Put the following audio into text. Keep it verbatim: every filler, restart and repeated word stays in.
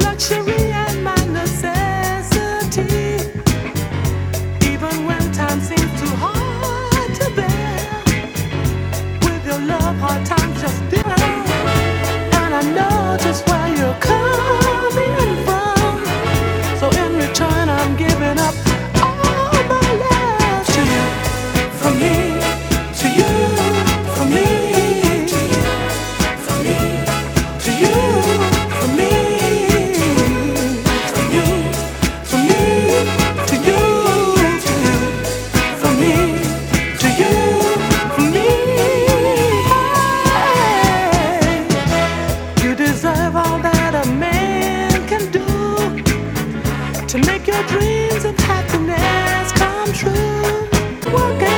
luxury and my necessity. Even when time seems too hard to bear, with your love, hard times just different. And I know just where you're coming from. So in return, I'm giving up all my love to you. From me to you, from me to you, from me to you, from me, from you, from me to you, to you, from me to you, from me. You deserve all that a man can do to make your dreams of happiness come true. Working